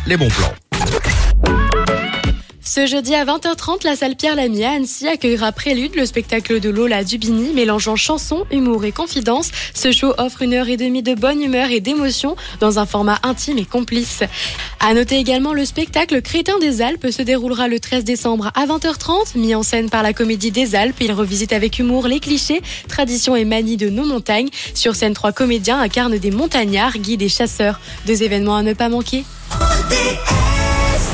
les bons plans. Ce jeudi à 20h30, la salle Pierre Lamy à Annecy accueillera Prélude, le spectacle de Lola Dubini, mélangeant chansons, humour et confidence. Ce show offre 1h30 de bonne humeur et d'émotion dans un format intime et complice. À noter également le spectacle Crétin des Alpes se déroulera le 13 décembre à 20h30. Mis en scène par la Comédie des Alpes, il revisite avec humour les clichés, traditions et manies de nos montagnes. Sur scène, 3 comédiens incarnent des montagnards, guides et chasseurs. 2 événements à ne pas manquer.